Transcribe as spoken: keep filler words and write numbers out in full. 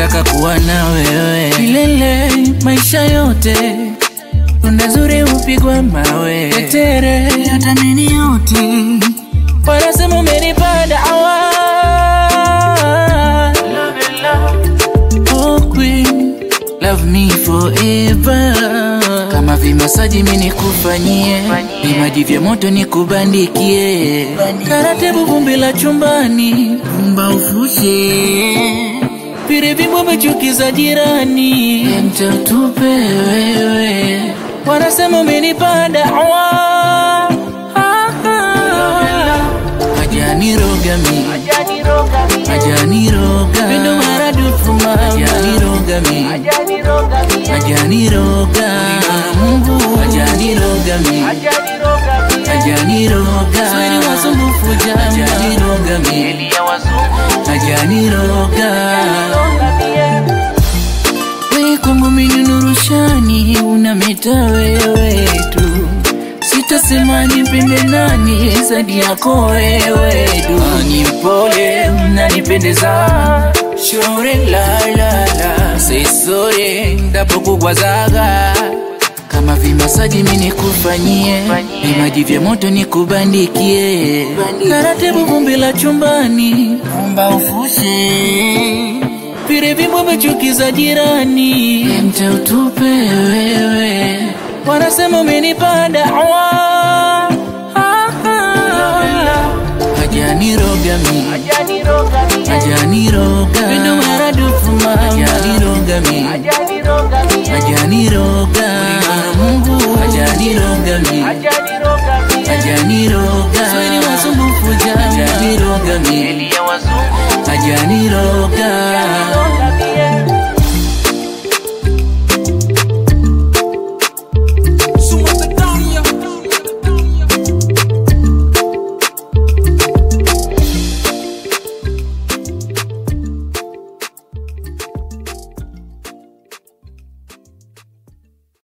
nataka kuwa na wewe milele maisha yote. Unazuri upigwa mawe tetere yatamini yote. Wanasema umenipanda awa. Love and love, oh queen, love me forever. Kama vimasaji mimi nikufanyie, vimaji vya moto nikubandikie. Taratibu vumbi la chumbani, vumba ufushe. Pire vimbo mechukiza jirani, mtatupe wewe. Wanasema umenipanda awa. Ajani roga mi, ajani roga Pendo maradufu mama, ajani roga mi, ajani roga Mungu, ajani roga mi, ajani roga Swahili wasumbufu jama, ajani roga mi, ajani roga Wewe kwangu mimi nurushani, unameta wewe tu. Sitasema nipende nani zaidi yako wewe tu. Ni mpole unanipendeza, shore la la la. Say sorry ndapokugwazaga. Kama vimasaji mimi nikufanyie, vimaji vya moto nikubandikie. Taratibu vumbi la chumbani, vumba ufushe. Pire vimbo mechukiza jirani, mtautupe wewe. Wanasema umenipanda awa. Ajani roga mi, ajani roga Pendo maradufu mama, ajani roga mi, ajani roga Mungu, ajani roga mi, ajani roga Swahili wasumbufu jama, ajani roga mi, ajani roga